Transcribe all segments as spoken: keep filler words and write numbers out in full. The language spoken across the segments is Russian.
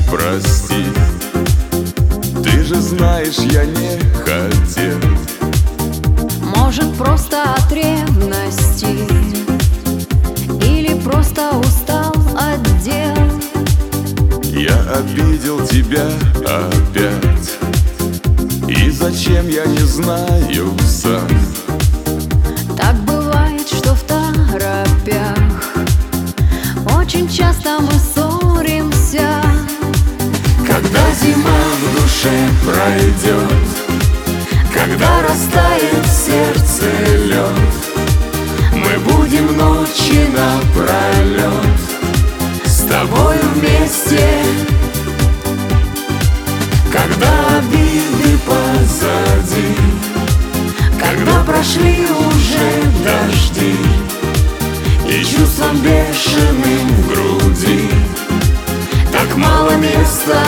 простить. Ты же знаешь, я не хотел. Может, просто от ревности, или просто устал от дел. Я обидел тебя опять, и зачем, я не знаю сам. Так бывает, что в торопях очень часто мы ссоримся. Когда зима в душе пройдет, когда растает в сердце лед, мы будем ночи напролет с тобою вместе. Когда обиды позади, когда прошли уже дожди, и чувством бешеным в груди так мало места.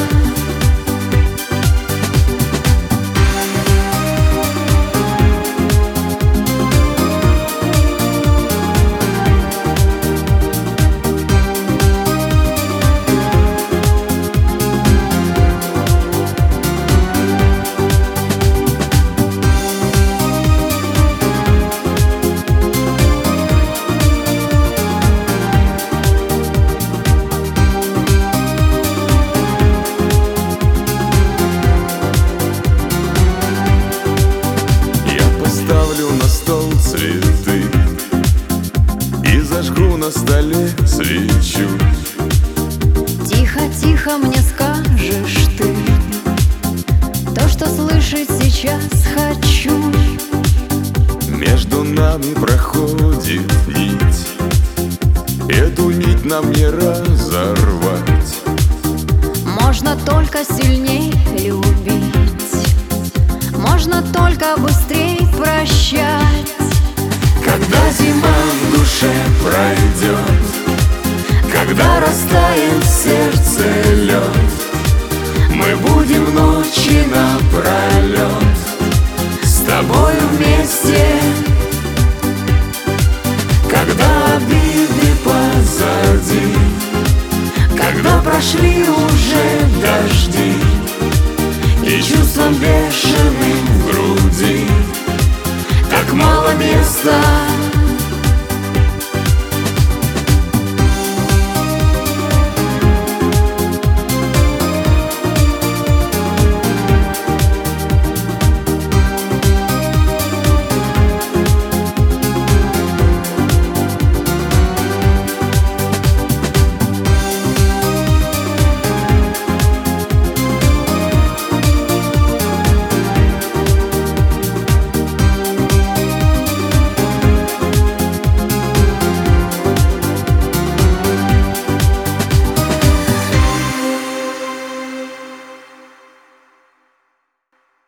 На стол цветы и зажгу на столе свечу. Тихо-тихо мне скажешь ты то, что слышать сейчас хочу. Между нами проходит нить, эту нить нам не разорвать. Можно только сильней любить, можно только быстрей прощать. Когда зима в душе пройдет, когда растает в сердце лед, мы будем ночи напролет с тобою вместе. Когда обиды позади, когда прошли уже дожди, и чувством бешеным в груди так мало места.